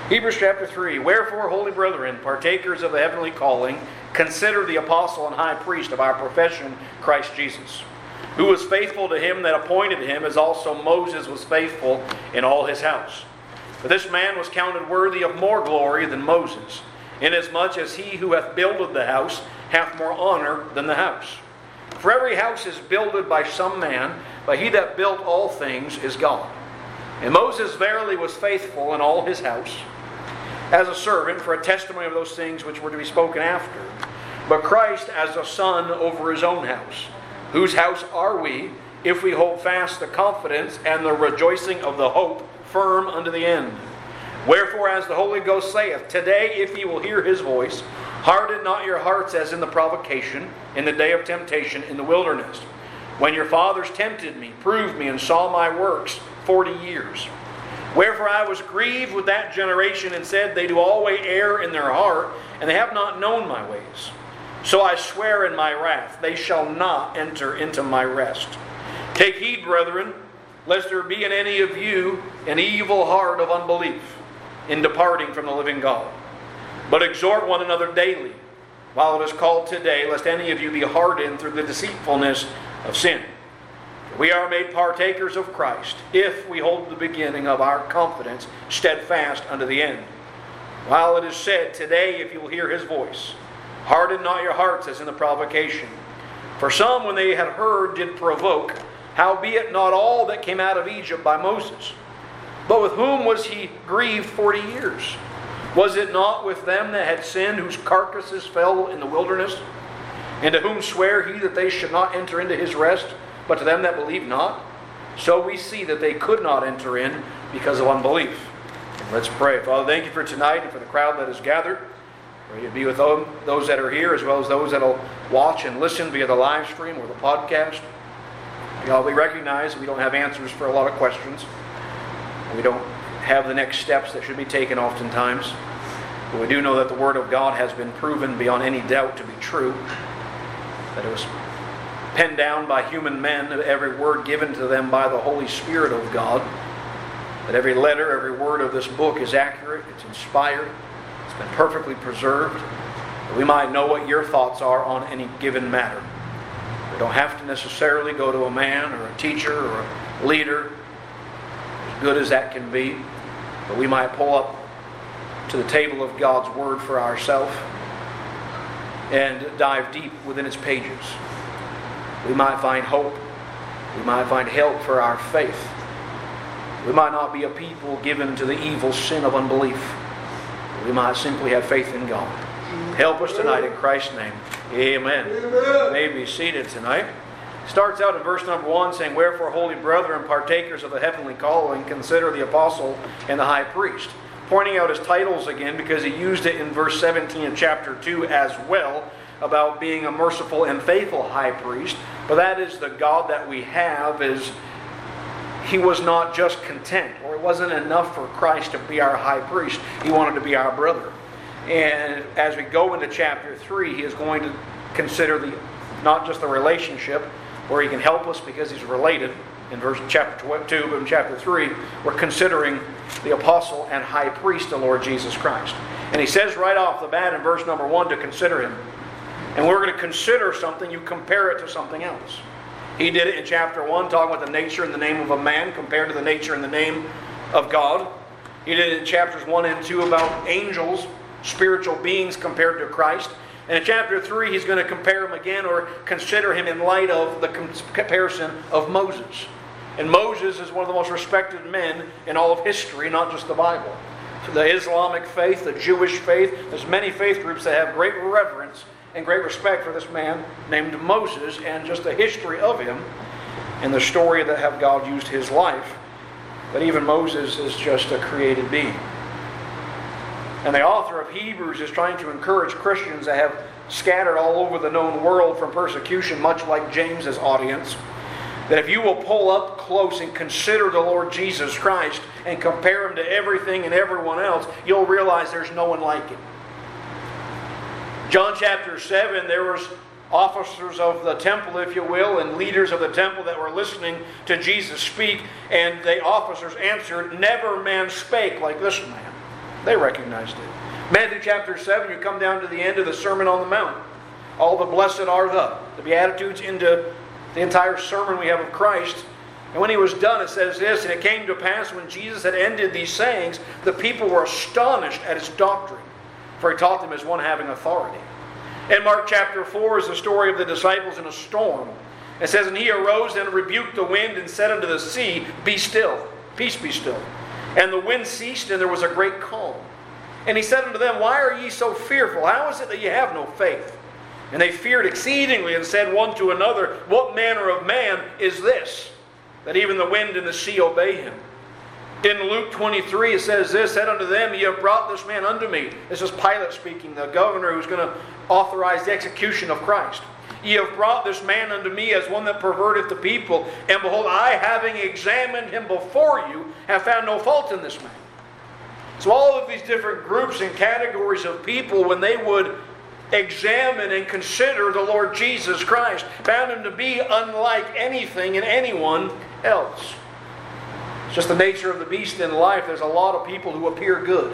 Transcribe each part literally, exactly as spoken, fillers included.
Hebrews chapter three. Wherefore, holy brethren, partakers of the heavenly calling, consider the apostle and high priest of our profession, Christ Jesus, who was faithful to him that appointed him, as also Moses was faithful in all his house. For this man was counted worthy of more glory than Moses, inasmuch as he who hath builded the house hath more honor than the house. For every house is builded by some man, but he that built all things is God. And Moses verily was faithful in all his house, as a servant for a testimony of those things which were to be spoken after. But Christ as a son over his own house. Whose house are we, if we hold fast the confidence and the rejoicing of the hope firm unto the end? Wherefore, as the Holy Ghost saith, Today, if ye will hear his voice, harden not your hearts as in the provocation, in the day of temptation in the wilderness, when your fathers tempted me, proved me, and saw my works forty years. Wherefore I was grieved with that generation, and said, They do always err in their heart, and they have not known my ways. So I swear in my wrath, they shall not enter into my rest. Take heed, brethren, lest there be in any of you an evil heart of unbelief in departing from the living God. But exhort one another daily, while it is called today, lest any of you be hardened through the deceitfulness of sin. We are made partakers of Christ, if we hold the beginning of our confidence steadfast unto the end. While it is said, Today, if you will hear his voice, harden not your hearts as in the provocation. For some, when they had heard, did provoke, howbeit not all that came out of Egypt by Moses. But with whom was he grieved forty years? Was it not with them that had sinned, whose carcasses fell in the wilderness? And to whom sware he that they should not enter into his rest, but to them that believe not? So we see that they could not enter in because of unbelief. Let's pray. Father, thank you for tonight and for the crowd that is gathered. Pray you be with those that are here, as well as those that will watch and listen via the live stream or the podcast. God, we recognize we don't have answers for a lot of questions. We don't have the next steps that should be taken oftentimes. But we do know that the Word of God has been proven beyond any doubt to be true. That it was penned down by human men, every word given to them by the Holy Spirit of God. That every letter, every word of this book is accurate, it's inspired, it's been perfectly preserved, that we might know what your thoughts are on any given matter. We don't have to necessarily go to a man or a teacher or a leader, as good as that can be, but we might pull up to the table of God's Word for ourselves and dive deep within its pages. We might find hope. We might find help for our faith. We might not be a people given to the evil sin of unbelief. We might simply have faith in God. Help us tonight in Christ's name. Amen. Amen. You may be seated tonight. Starts out in verse number one saying, Wherefore, holy brethren, partakers of the heavenly calling, consider the apostle and the high priest. Pointing out his titles again, because he used it in verse seventeen of chapter two as well, about being a merciful and faithful high priest. But that is the God that we have, is he was not just content, or it wasn't enough for Christ to be our high priest. He wanted to be our brother. And as we go into chapter three, he is going to consider the not just the relationship, where he can help us because he's related, in verse chapter two, but in chapter three, we're considering the apostle and high priest, the Lord Jesus Christ. And he says right off the bat in verse number one to consider him. And we're going to consider something, you compare it to something else. He did it in chapter one, talking about the nature and the name of a man compared to the nature and the name of God. He did it in chapters one and two about angels, spiritual beings compared to Christ. And in chapter three, he's going to compare him again, or consider him in light of the comparison of Moses. And Moses is one of the most respected men in all of history, not just the Bible. So the Islamic faith, the Jewish faith, there's many faith groups that have great reverence and great respect for this man named Moses, and just the history of him and the story that have God used his life. But even Moses is just a created being. And the author of Hebrews is trying to encourage Christians that have scattered all over the known world from persecution, much like James's audience, that if you will pull up close and consider the Lord Jesus Christ and compare him to everything and everyone else, you'll realize there's no one like him. John chapter seven, there was officers of the temple, if you will, and leaders of the temple that were listening to Jesus speak, and the officers answered, Never man spake like this man. They recognized it. Matthew chapter seven, you come down to the end of the Sermon on the Mount. All the blessed are the, the Beatitudes into the entire sermon we have of Christ. And when he was done, it says this, and it came to pass when Jesus had ended these sayings, the people were astonished at his doctrine, for he taught them as one having authority. In Mark chapter four is the story of the disciples in a storm. It says, and he arose and rebuked the wind and said unto the sea, Be still, peace be still. And the wind ceased, and there was a great calm. And he said unto them, Why are ye so fearful? How is it that ye have no faith? And they feared exceedingly, and said one to another, What manner of man is this, that even the wind and the sea obey him? In Luke twenty-three, it says this, said unto them, Ye have brought this man unto me. This is Pilate speaking, the governor who's going to authorize the execution of Christ. Ye have brought this man unto me as one that perverteth the people. And behold, I, having examined him before you, have found no fault in this man. So all of these different groups and categories of people, when they would examine and consider the Lord Jesus Christ, found him to be unlike anything and anyone else. It's just the nature of the beast in life. There's a lot of people who appear good.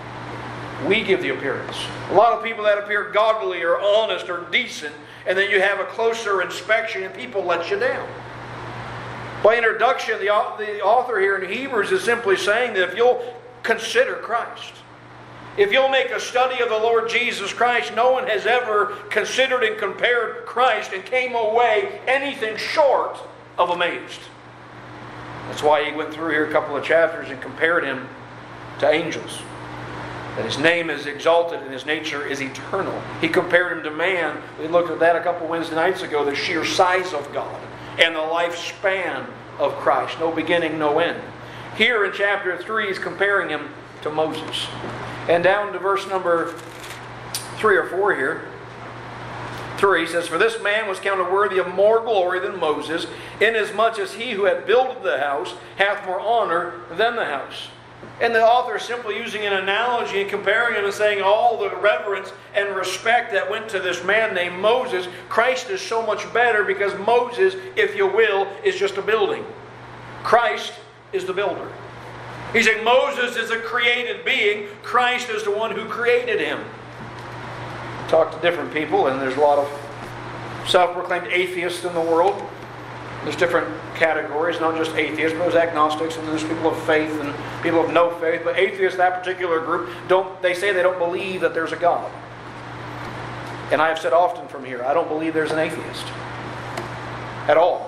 We give the appearance. A lot of people that appear godly or honest or decent, and then you have a closer inspection and people let you down. By introduction, the, the author here in Hebrews is simply saying that if you'll consider Christ, if you'll make a study of the Lord Jesus Christ, no one has ever considered and compared Christ and came away anything short of amazed. That's why he went through here a couple of chapters and compared him to angels. That his name is exalted and his nature is eternal. He compared him to man. We looked at that a couple Wednesday nights ago, the sheer size of God and the lifespan of Christ. No beginning, no end. Here in chapter three, he's comparing him to Moses. And down to verse number three or four here. three says, For this man was counted worthy of more glory than Moses, inasmuch as he who had builded the house hath more honor than the house. And the author is simply using an analogy and comparing him and saying all the reverence and respect that went to this man named Moses, Christ is so much better because Moses, if you will, is just a building. Christ is the builder. He's saying Moses is a created being. Christ is the one who created him. Talk to different people, and there's a lot of self-proclaimed atheists in the world. There's different categories, not just atheists, but there's agnostics, and there's people of faith and people of no faith. But atheists, that particular group, don't they say they don't believe that there's a God. And I have said often from here, I don't believe there's an atheist at all.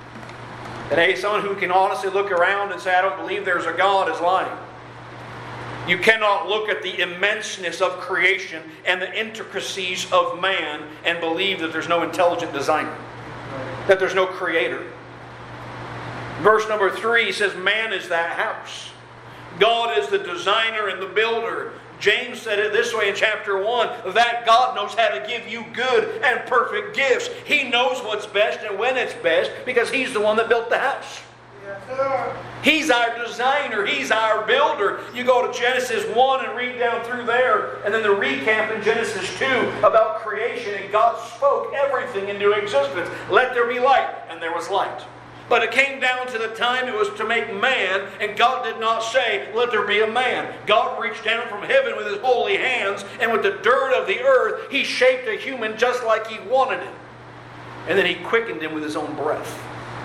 And someone who can honestly look around and say, I don't believe there's a God, is lying. You cannot look at the immenseness of creation and the intricacies of man and believe that there's no intelligent designer, that there's no creator. Verse number three says, Man is that house. God is the designer and the builder. James said it this way in chapter one, that God knows how to give you good and perfect gifts. He knows what's best and when it's best because He's the one that built the house. Yes, sir. He's our designer. He's our builder. You go to Genesis one and read down through there, and then the recap in Genesis two about creation, and God spoke everything into existence. Let there be light, and there was light. But it came down to the time it was to make man, and God did not say, let there be a man. God reached down from heaven with His holy hands, and with the dirt of the earth, He shaped a human just like He wanted him. And then He quickened him with His own breath.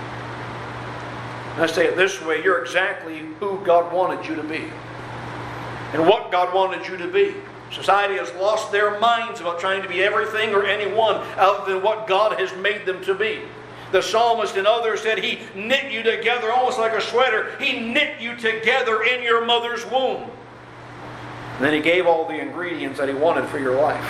And I say it this way, you're exactly who God wanted you to be. And what God wanted you to be. Society has lost their minds about trying to be everything or anyone other than what God has made them to be. The psalmist and others said He knit you together almost like a sweater. He knit you together in your mother's womb. And then He gave all the ingredients that He wanted for your life.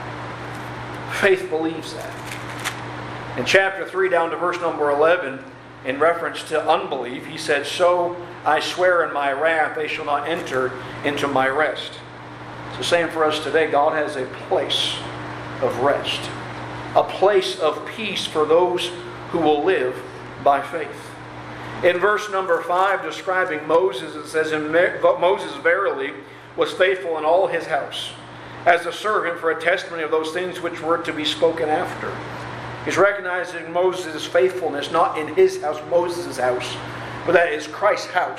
Faith believes that. In chapter three down to verse number eleven, in reference to unbelief, he said, So I swear in my wrath they shall not enter into my rest. It's the same for us today. God has a place of rest. A place of peace for those who will live by faith. In verse number five, describing Moses, it says, And Moses verily was faithful in all his house, as a servant for a testimony of those things which were to be spoken after. He's recognizing Moses' faithfulness, not in his house, Moses' house, but that is Christ's house.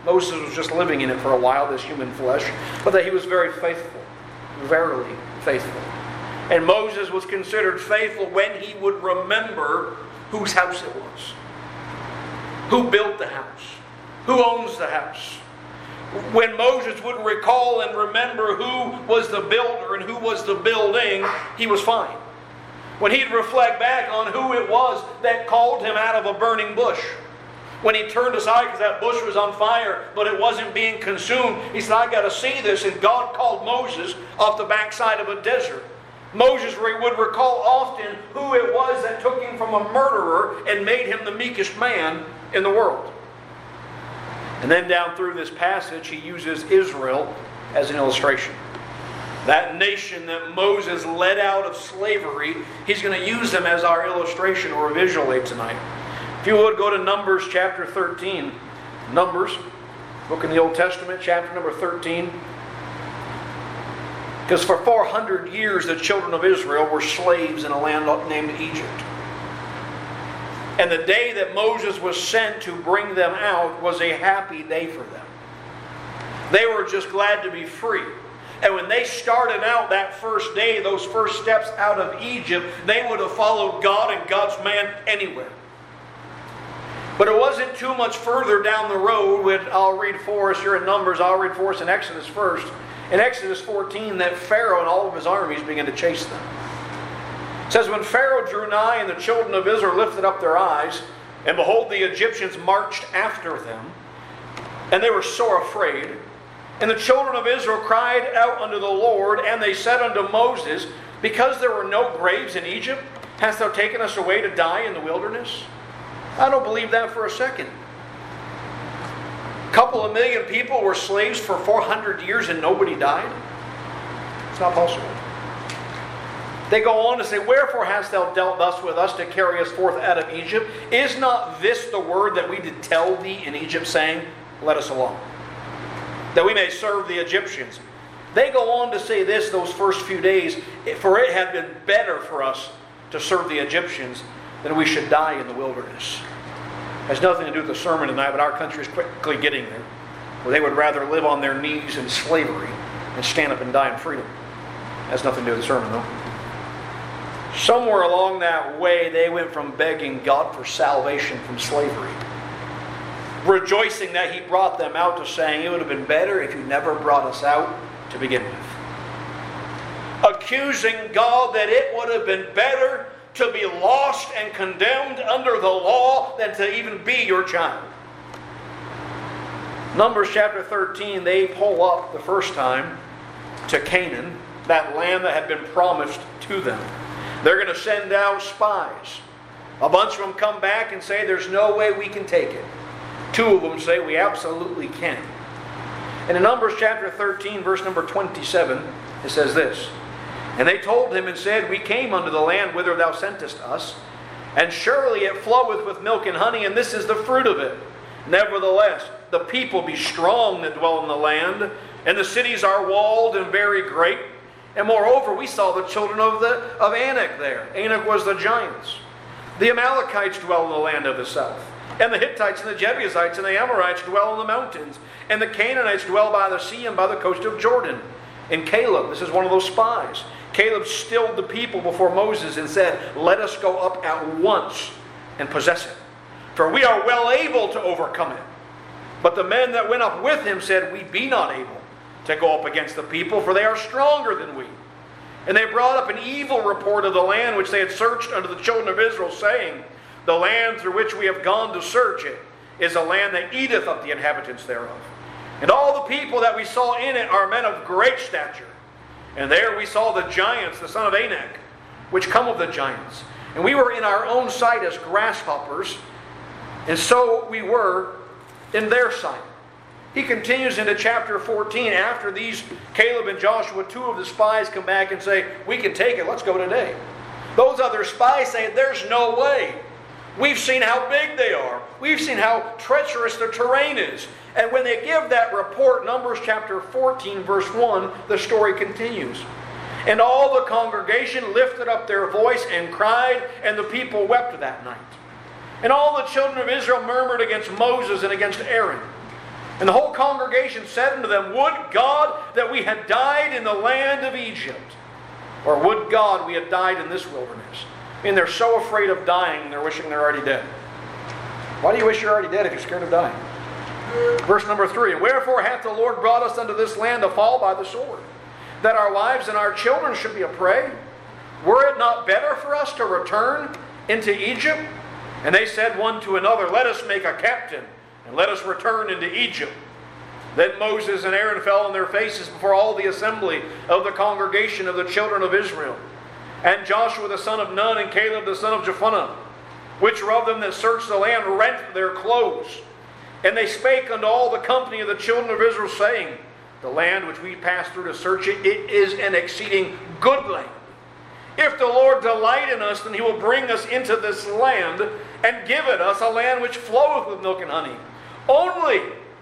Moses was just living in it for a while, this human flesh, but that he was very faithful, verily faithful. And Moses was considered faithful when he would remember whose house it was, who built the house, who owns the house. When Moses would recall and remember who was the builder and who was the building, he was fine. When he'd reflect back on who it was that called him out of a burning bush, when he turned aside because that bush was on fire, but it wasn't being consumed, he said, I got to see this. And God called Moses off the backside of a desert. Moses would recall often who it was that took him from a murderer and made him the meekest man in the world. And then down through this passage, he uses Israel as an illustration. That nation that Moses led out of slavery, he's going to use them as our illustration or visual aid tonight. If you would, go to Numbers chapter thirteen. Numbers, book in the Old Testament, chapter number thirteen. Because for four hundred years the children of Israel were slaves in a land named Egypt. And the day that Moses was sent to bring them out was a happy day for them. They were just glad to be free. And when they started out that first day, those first steps out of Egypt, they would have followed God and God's man anywhere. But it wasn't too much further down the road, when I'll read for us here in Numbers, I'll read for us in Exodus first. In Exodus fourteen, that Pharaoh and all of his armies began to chase them. It says, when Pharaoh drew nigh and the children of Israel lifted up their eyes, and behold, the Egyptians marched after them, and they were sore afraid. And the children of Israel cried out unto the Lord, and they said unto Moses, because there were no graves in Egypt, hast thou taken us away to die in the wilderness? I don't believe that for a second. A couple of million people were slaves for four hundred years and nobody died? It's not possible. They go on to say, wherefore hast thou dealt thus with us to carry us forth out of Egypt? Is not this the word that we did tell thee in Egypt, saying, let us alone, that we may serve the Egyptians? They go on to say this those first few days, for it had been better for us to serve the Egyptians than we should die in the wilderness. Has nothing to do with the sermon tonight, but our country is quickly getting there, where they would rather live on their knees in slavery and stand up and die in freedom. Has nothing to do with the sermon, though. Somewhere along that way, they went from begging God for salvation from slavery, rejoicing that He brought them out, to saying, it would have been better if you never brought us out to begin with. Accusing God that it would have been better to be lost and condemned under the law than to even be your child. Numbers chapter thirteen, they pull up the first time to Canaan, that land that had been promised to them. They're going to send out spies. A bunch of them come back and say, there's no way we can take it. Two of them say, we absolutely can. And in Numbers chapter thirteen, verse number twenty-seven, it says this, and they told him and said, we came unto the land whither thou sentest us, and surely it floweth with milk and honey, and this is the fruit of it. Nevertheless, the people be strong that dwell in the land, and the cities are walled and very great. And moreover, we saw the children of, the, of Anak there. Anak was the giants. The Amalekites dwell in the land of the south, and the Hittites and the Jebusites and the Amorites dwell in the mountains, and the Canaanites dwell by the sea and by the coast of Jordan. And Caleb, this is one of those spies, Caleb stilled the people before Moses and said, let us go up at once and possess it, for we are well able to overcome it. But the men that went up with him said, we be not able to go up against the people, for they are stronger than we. And they brought up an evil report of the land which they had searched unto the children of Israel, saying, the land through which we have gone to search it is a land that eateth up the inhabitants thereof. And all the people that we saw in it are men of great stature. And there we saw the giants, the son of Anak, which come of the giants. And we were in our own sight as grasshoppers, and so we were in their sight. He continues into chapter fourteen. After these, Caleb and Joshua, two of the spies, come back and say, we can take it, let's go today. Those other spies say, there's no way. We've seen how big they are. We've seen how treacherous the terrain is. And when they give that report, Numbers chapter fourteen, verse one, the story continues. And all the congregation lifted up their voice and cried, and the people wept that night. And all the children of Israel murmured against Moses and against Aaron. And the whole congregation said unto them, Would God that we had died in the land of Egypt, or would God we had died in this wilderness? I mean, they're so afraid of dying, they're wishing they're already dead. Why do you wish you're already dead if you're scared of dying? Verse number three, And wherefore hath the Lord brought us unto this land to fall by the sword, that our wives and our children should be a prey? Were it not better for us to return into Egypt? And they said one to another, Let us make a captain, and let us return into Egypt. Then Moses and Aaron fell on their faces before all the assembly of the congregation of the children of Israel. And Joshua the son of Nun and Caleb the son of Jephunneh, which were of them that searched the land, rent their clothes. And they spake unto all the company of the children of Israel, saying, The land which we passed through to search it, it is an exceeding good land. If the Lord delight in us, then He will bring us into this land, and give it us a land which floweth with milk and honey. Only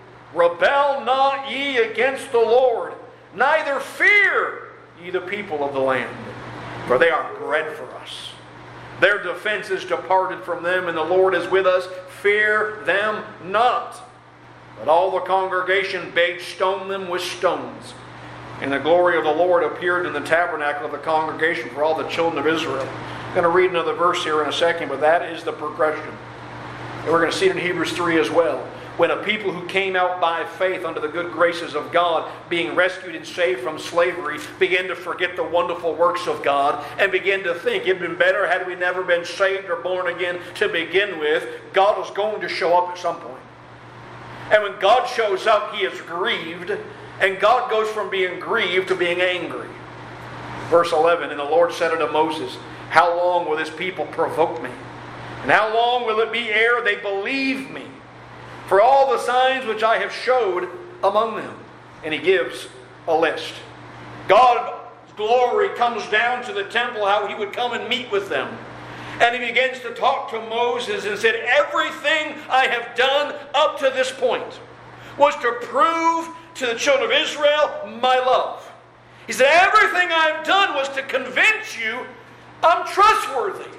rebel not ye against the Lord, neither fear ye the people of the land, for they are bread for us. Their defense is departed from them, and the Lord is with us. Fear them not. But all the congregation bade stone them with stones. And the glory of the Lord appeared in the tabernacle of the congregation for all the children of Israel. I'm going to read another verse here in a second, but that is the progression. And we're going to see it in Hebrews three as well. When a people who came out by faith under the good graces of God, being rescued and saved from slavery, began to forget the wonderful works of God and begin to think it would have been better had we never been saved or born again to begin with. God was going to show up at some point. And when God shows up, He is grieved. And God goes from being grieved to being angry. Verse eleven, And the Lord said unto Moses, How long will this people provoke me? And how long will it be ere they believe me? For all the signs which I have showed among them. And He gives a list. God's glory comes down to the temple, how He would come and meet with them. And He begins to talk to Moses and said, Everything I have done up to this point was to prove to the children of Israel my love. He said, Everything I've done was to convince you I'm trustworthy.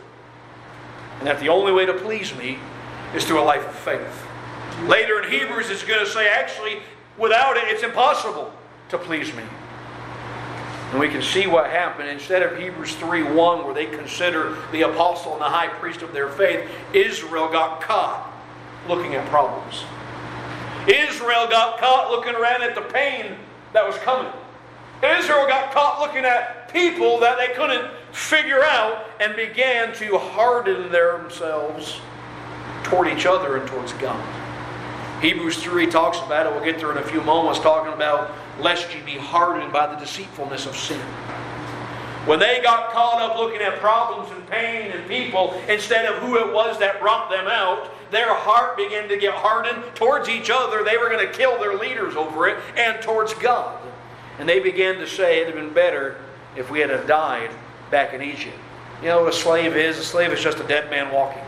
And that the only way to please me is through a life of faith. Later in Hebrews it's going to say, actually, without it, it's impossible to please me. And we can see what happened. Instead of Hebrews three one, where they consider the apostle and the high priest of their faith, Israel got caught looking at problems. Israel got caught looking around at the pain that was coming. Israel got caught looking at people that they couldn't figure out and began to harden themselves toward each other and towards God. Hebrews three talks about it. We'll get there in a few moments, talking about lest ye be hardened by the deceitfulness of sin. When they got caught up looking at problems and pain and people instead of who it was that brought them out, their heart began to get hardened towards each other. They were going to kill their leaders over it, and towards God. And they began to say it would have been better if we had died back in Egypt. You know what a slave is? A slave is just a dead man walking.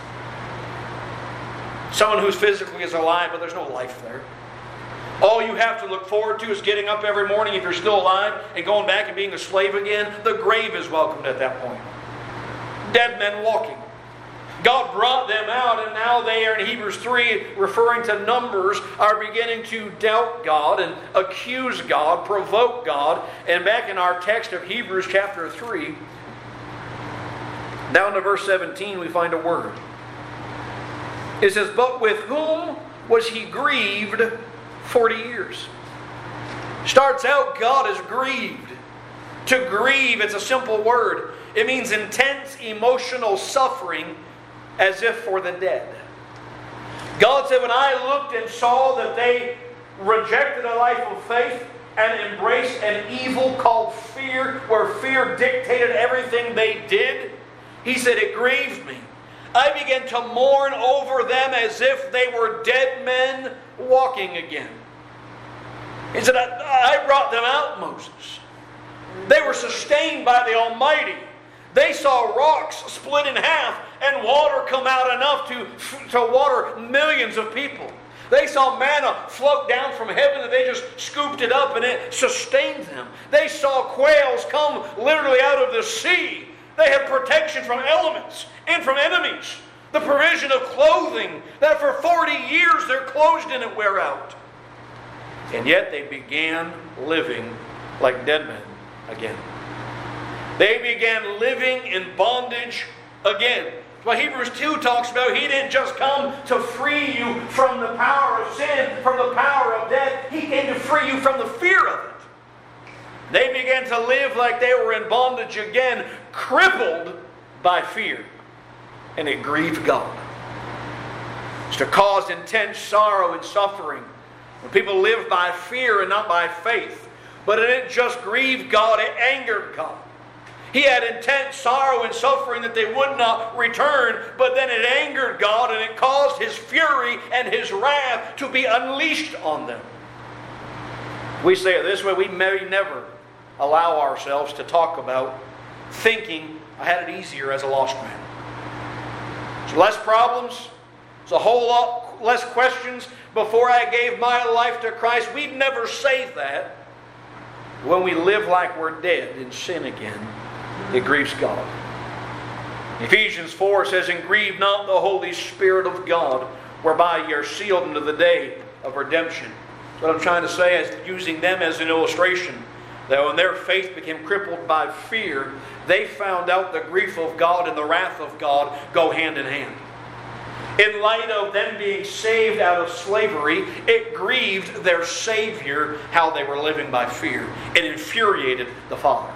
Someone who's physically is alive, but there's no life there. All you have to look forward to is getting up every morning if you're still alive and going back and being a slave again. The grave is welcomed at that point. Dead men walking. God brought them out, and now they are in Hebrews three, referring to numbers, are beginning to doubt God and accuse God, provoke God. And back in our text of Hebrews chapter three, down to verse seventeen, we find a word. It says, But with whom was He grieved forty years? Starts out, God is grieved. To grieve, it's a simple word. It means intense emotional suffering, as if for the dead. God said, when I looked and saw that they rejected a life of faith and embraced an evil called fear, where fear dictated everything they did, He said, it grieved me. I began to mourn over them as if they were dead men walking again. He said, I, I brought them out, Moses. They were sustained by the Almighty. They saw rocks split in half and water come out enough to, to water millions of people. They saw manna float down from heaven and they just scooped it up and it sustained them. They saw quails come literally out of the sea. They had protection from elements and from enemies. The provision of clothing that for forty years their clothes didn't wear out. And yet they began living like dead men again. They began living in bondage again. What Hebrews two talks about, He didn't just come to free you from the power of sin, from the power of death. He came to free you from the fear of it. They began to live like they were in bondage again, crippled by fear. And it grieved God. It's to cause intense sorrow and suffering. When people live by fear and not by faith. But it didn't just grieve God, it angered God. He had intense sorrow and suffering that they would not return, but then it angered God and it caused His fury and His wrath to be unleashed on them. We say it this way, we may never allow ourselves to talk about thinking I had it easier as a lost man. There's less problems, there's a whole lot less questions before I gave my life to Christ. We'd never say that. When we live like we're dead in sin again, it grieves God. Ephesians four says, "And grieve not the Holy Spirit of God, whereby ye are sealed unto the day of redemption." So what I'm trying to say is using them as an illustration, that when their faith became crippled by fear, they found out the grief of God and the wrath of God go hand in hand. In light of them being saved out of slavery, it grieved their Savior how they were living by fear. It infuriated the Father.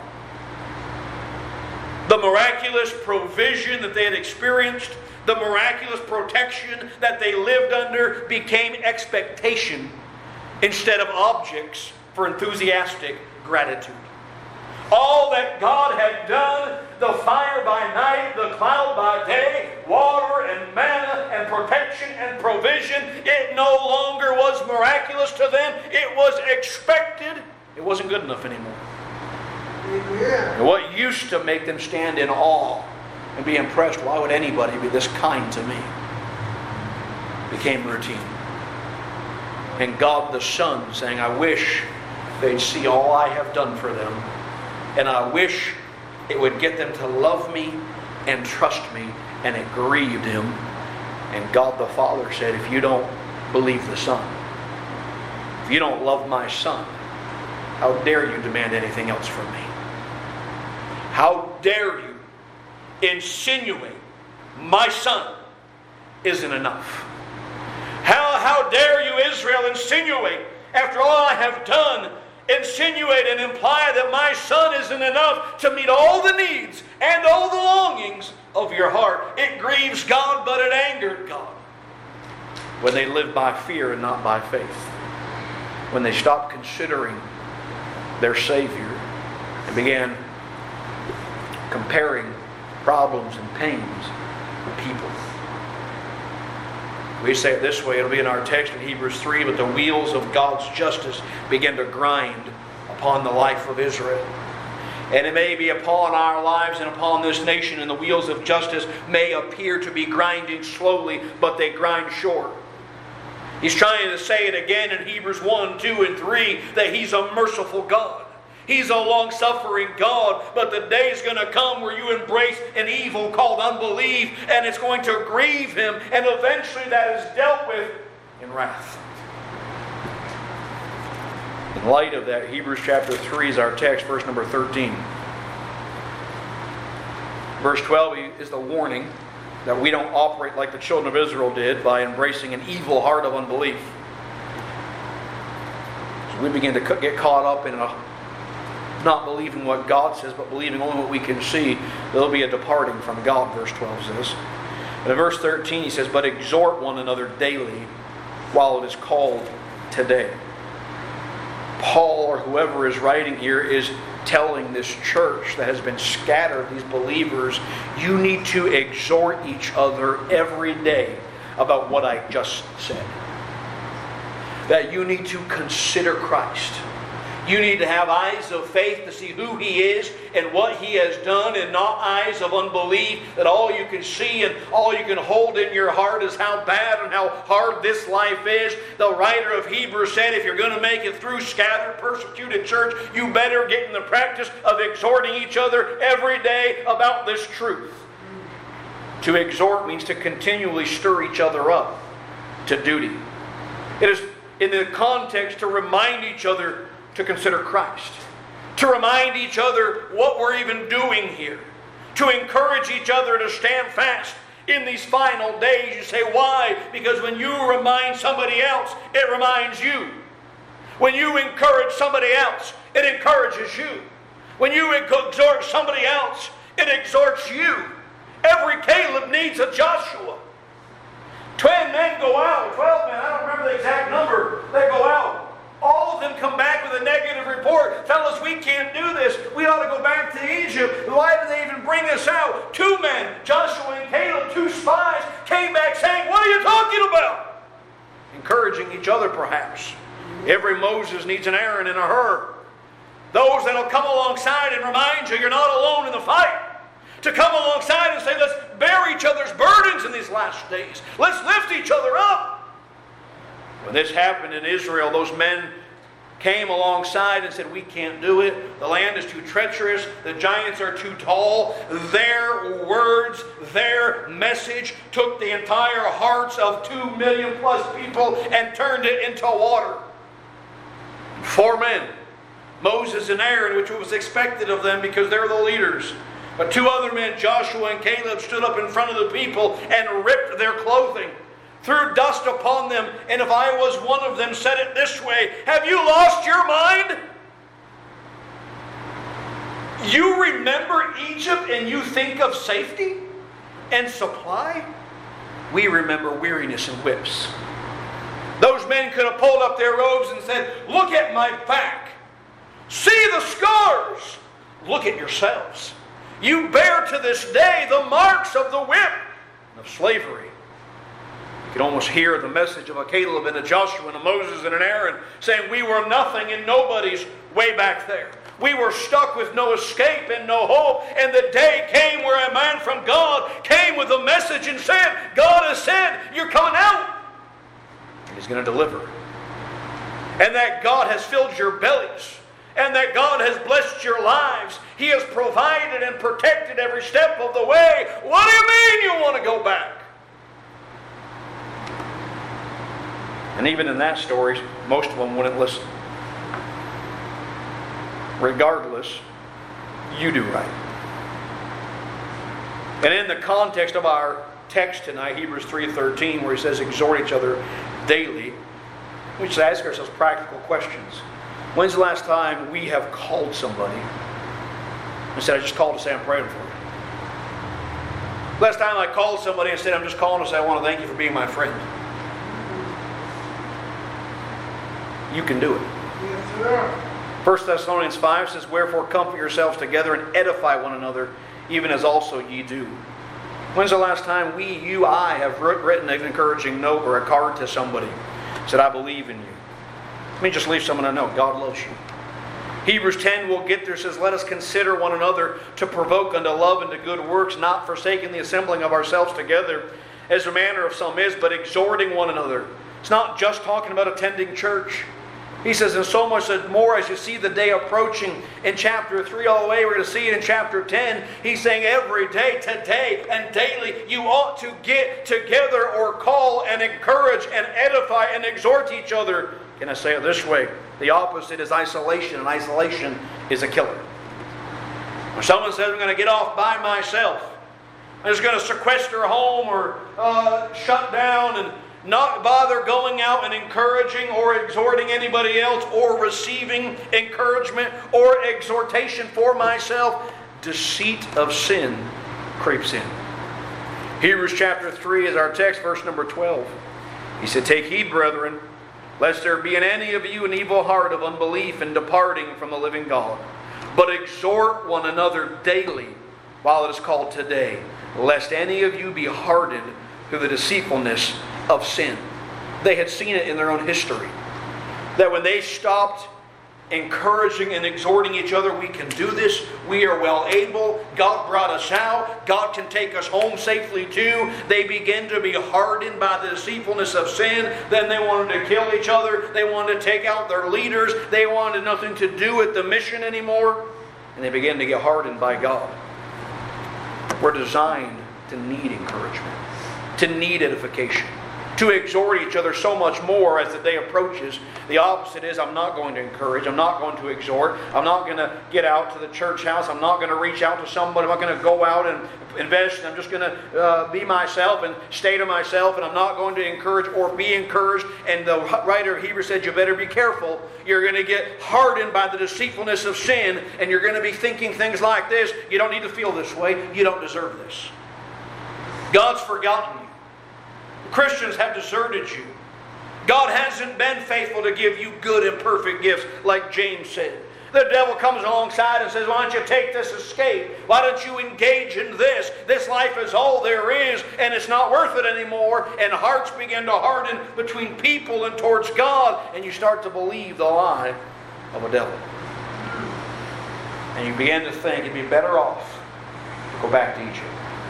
The miraculous provision that they had experienced, the miraculous protection that they lived under became expectation instead of objects for enthusiastic gratitude. All that God had done, the fire by night, the cloud by day, water and manna and protection and provision, it no longer was miraculous to them. It was expected. It wasn't good enough anymore. And what used to make them stand in awe and be impressed, why would anybody be this kind to me, became routine. And God the Son saying, I wish they'd see all I have done for them. And I wish it would get them to love me and trust me. And it grieved Him. And God the Father said, if you don't believe the Son, if you don't love my Son, how dare you demand anything else from me? How dare you insinuate my Son isn't enough? How, how dare you, Israel, insinuate, after all I have done, insinuate and imply that my Son isn't enough to meet all the needs and all the longings of your heart. It grieves God, but it angered God. When they lived by fear and not by faith. When they stopped considering their Savior and began comparing problems and pains with people. We say it this way, it'll be in our text in Hebrews three, but the wheels of God's justice begin to grind upon the life of Israel. And it may be upon our lives and upon this nation, and the wheels of justice may appear to be grinding slowly, but they grind short. He's trying to say it again in Hebrews one, two, and three, that He's a merciful God. He's a long-suffering God, but the day is going to come where you embrace an evil called unbelief, and it's going to grieve Him, and eventually that is dealt with in wrath. In light of that, Hebrews chapter three is our text, verse number thirteen. Verse twelve is the warning that we don't operate like the children of Israel did by embracing an evil heart of unbelief. So we begin to get caught up in a not believing what God says, but believing only what we can see. There'll be a departing from God, verse twelve says. And in verse thirteen he says, but exhort one another daily while it is called today. Paul, or whoever is writing here, is telling this church that has been scattered, these believers, you need to exhort each other every day about what I just said. That you need to consider Christ. You need to have eyes of faith to see who He is and what He has done, and not eyes of unbelief that all you can see and all you can hold in your heart is how bad and how hard this life is. The writer of Hebrews said, if you're going to make it through scattered, persecuted church, you better get in the practice of exhorting each other every day about this truth. To exhort means to continually stir each other up to duty. It is in the context to remind each other to consider Christ. To remind each other what we're even doing here. To encourage each other to stand fast in these final days. You say, why? Because when you remind somebody else, it reminds you. When you encourage somebody else, it encourages you. When you exhort somebody else, it exhorts you. Every Caleb needs a Joshua. Ten men go out, twelve men, I don't remember the exact number, they go out. All of them come back with a negative report. Tell us we can't do this. We ought to go back to Egypt. Why did they even bring us out? Two men, Joshua and Caleb, two spies, came back saying, what are you talking about? Encouraging each other perhaps. Every Moses needs an Aaron and a Hur. Those that will come alongside and remind you you're not alone in the fight. To come alongside and say, let's bear each other's burdens in these last days. Let's lift each other up. When this happened in Israel, those men came alongside and said, we can't do it. The land is too treacherous. The giants are too tall. Their words, their message took the entire hearts of two million plus people and turned it into water. Four men, Moses and Aaron, which was expected of them because they're the leaders. But two other men, Joshua and Caleb, stood up in front of the people and ripped their clothing, threw dust upon them, and if I was one of them, said it this way, have you lost your mind? You remember Egypt and you think of safety and supply? We remember weariness and whips. Those men could have pulled up their robes and said, look at my back. See the scars. Look at yourselves. You bear to this day the marks of the whip of slavery. You can almost hear the message of a Caleb and a Joshua and a Moses and an Aaron saying, we were nothing and nobody's way back there. We were stuck with no escape and no hope. And the day came where a man from God came with a message and said, God has said, you're coming out. And He's going to deliver. And that God has filled your bellies. And that God has blessed your lives. He has provided and protected every step of the way. What do you mean you want to go back? And even in that story, most of them wouldn't listen. Regardless, you do right. And in the context of our text tonight, Hebrews three thirteen, where he says, exhort each other daily, we should ask ourselves practical questions. When's the last time we have called somebody instead I just called to say I'm praying for you? Last time I called somebody and said I'm just calling to say I want to thank you for being my friend. You can do it. Yes, sir. First Thessalonians five says, wherefore comfort yourselves together and edify one another, even as also ye do. When's the last time we, you, I have written an encouraging note or a card to somebody? Said, I believe in you. Let me just leave someone to know God loves you. Hebrews ten, we'll get there, says, let us consider one another to provoke unto love and to good works, not forsaking the assembling of ourselves together, as the manner of some is, but exhorting one another. It's not just talking about attending church. He says, and so much more as you see the day approaching in chapter three all the way, we're going to see it in chapter ten. He's saying every day, today, and daily, you ought to get together or call and encourage and edify and exhort each other. Can I say it this way? The opposite is isolation, and isolation is a killer. When someone says, I'm going to get off by myself, I'm just going to sequester home or uh, shut down and not bother going out and encouraging or exhorting anybody else or receiving encouragement or exhortation for myself, deceit of sin creeps in. Hebrews chapter three is our text, verse number twelve. He said, take heed, brethren, lest there be in any of you an evil heart of unbelief in departing from the living God. But exhort one another daily, while it is called today, lest any of you be hardened through the deceitfulness of sin. They had seen it in their own history. That when they stopped encouraging and exhorting each other, we can do this, we are well able, God brought us out, God can take us home safely too. They began to be hardened by the deceitfulness of sin. Then they wanted to kill each other. They wanted to take out their leaders. They wanted nothing to do with the mission anymore. And they began to get hardened by God. We're designed to need encouragement, to need edification, to exhort each other so much more as the day approaches. The opposite is, I'm not going to encourage. I'm not going to exhort. I'm not going to get out to the church house. I'm not going to reach out to somebody. I'm not going to go out and invest. I'm just going to uh, be myself and stay to myself, and I'm not going to encourage or be encouraged. And the writer of Hebrews said, you better be careful. You're going to get hardened by the deceitfulness of sin, and you're going to be thinking things like this. You don't need to feel this way. You don't deserve this. God's forgotten you. Christians have deserted you. God hasn't been faithful to give you good and perfect gifts, like James said. The devil comes alongside and says, why don't you take this escape? Why don't you engage in this? This life is all there is, and it's not worth it anymore. And hearts begin to harden between people and towards God, and you start to believe the lie of a devil. And you begin to think it'd be better off to go back to Egypt.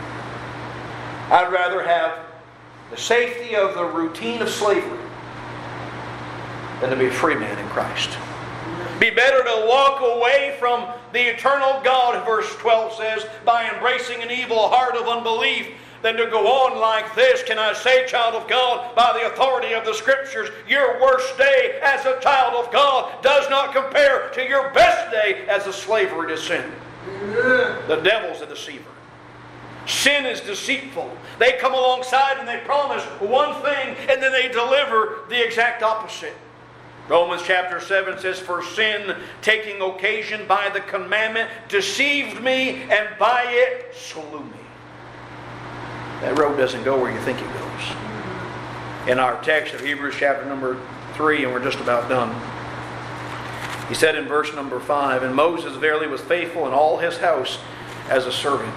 I'd rather have the safety of the routine of slavery than to be a free man in Christ. Be better to walk away from the eternal God, verse twelve says, by embracing an evil heart of unbelief, than to go on like this. Can I say, child of God, by the authority of the Scriptures, your worst day as a child of God does not compare to your best day as a slaver to sin. The devil's a deceiver. Sin is deceitful. They come alongside and they promise one thing, and then they deliver the exact opposite. Romans chapter seven says, for sin, taking occasion by the commandment, deceived me, and by it slew me. That road doesn't go where you think it goes. In our text of Hebrews chapter number three, and we're just about done, he said in verse number five, and Moses verily was faithful in all his house as a servant.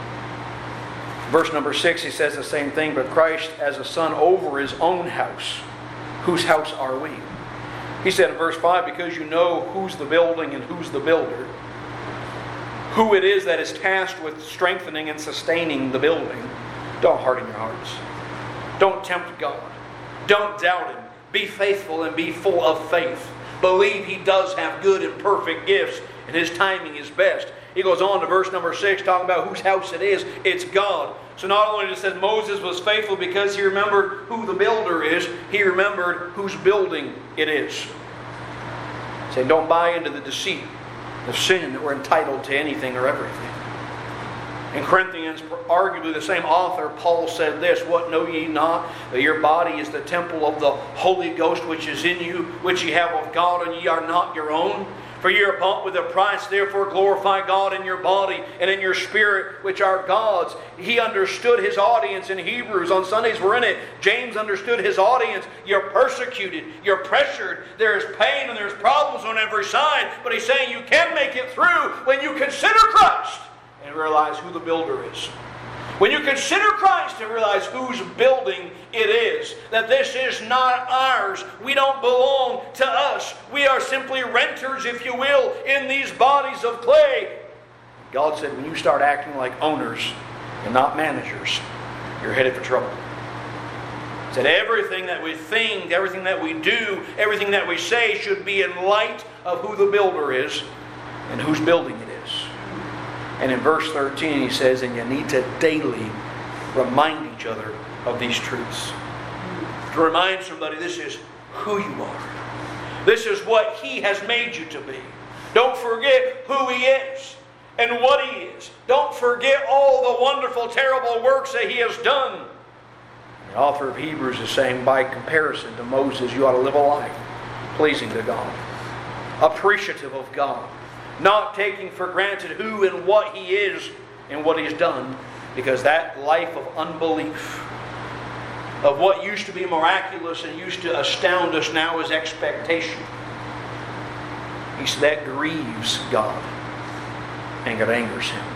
Verse number six, he says the same thing, but Christ as a son over his own house. Whose house are we? He said in verse five, because you know who's the building and who's the builder, who it is that is tasked with strengthening and sustaining the building, don't harden your hearts. Don't tempt God. Don't doubt Him. Be faithful and be full of faith. Believe He does have good and perfect gifts, and His timing is best. He goes on to verse number six, talking about whose house it is. It's God. So not only does it say Moses was faithful because he remembered who the builder is, he remembered whose building it is. Say, don't buy into the deceit of sin that we're entitled to anything or everything. In Corinthians, arguably the same author, Paul said this, what know ye not, that your body is the temple of the Holy Ghost which is in you, which ye have of God, and ye are not your own? For ye are bought with a price, therefore glorify God in your body and in your spirit, which are God's. He understood his audience in Hebrews. On Sundays we're in it. James understood his audience. You're persecuted. You're pressured. There's pain and there's problems on every side. But he's saying you can make it through when you consider Christ and realize who the builder is. When you consider Christ and realize whose building it is, that this is not ours. We don't belong to us. We are simply renters, if you will, in these bodies of clay. God said, when you start acting like owners and not managers, you're headed for trouble. He said, everything that we think, everything that we do, everything that we say should be in light of who the builder is and whose building it is. And in verse thirteen he says, and you need to daily remind each other of these truths. To remind somebody this is who you are. This is what He has made you to be. Don't forget who He is and what He is. Don't forget all the wonderful, terrible works that He has done. The author of Hebrews is saying, by comparison to Moses, you ought to live a life pleasing to God, appreciative of God, not taking for granted who and what He is and what He's done, because that life of unbelief, of what used to be miraculous and used to astound us, now is expectation. He said that grieves God and it angers Him.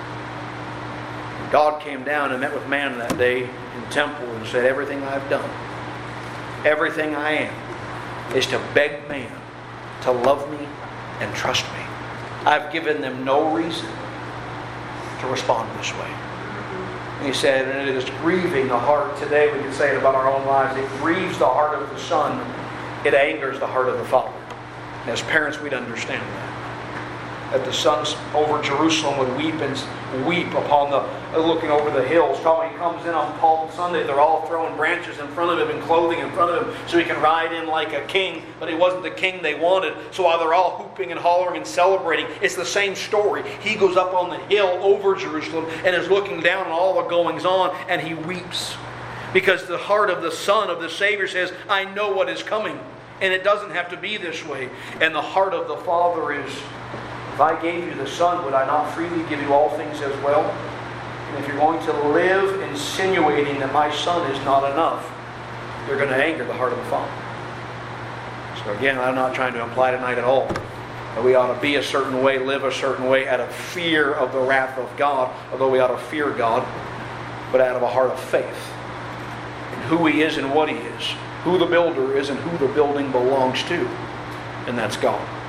God came down and met with man that day in the temple and said, everything I've done, everything I am, is to beg man to love me and trust me. I've given them no reason to respond this way. And he said, and it is grieving the heart today. We can say it about our own lives. It grieves the heart of the Son. It angers the heart of the Father. As parents, we'd understand that. that the sons over Jerusalem would weep and weep upon the, looking over the hills. When he comes in on Palm Sunday, they're all throwing branches in front of him and clothing in front of him so he can ride in like a king, but he wasn't the king they wanted. So while they're all hooping and hollering and celebrating, it's the same story. He goes up on the hill over Jerusalem and is looking down on all the goings on, and he weeps. Because the heart of the Son of the Savior says, I know what is coming. And it doesn't have to be this way. And the heart of the Father is, if I gave you the Son, would I not freely give you all things as well? And if you're going to live insinuating that my Son is not enough, you're going to anger the heart of the Father. So again, I'm not trying to imply tonight at all that we ought to be a certain way, live a certain way out of fear of the wrath of God, although we ought to fear God, but out of a heart of faith. Who He is and what He is, who the builder is and who the building belongs to, and that's God.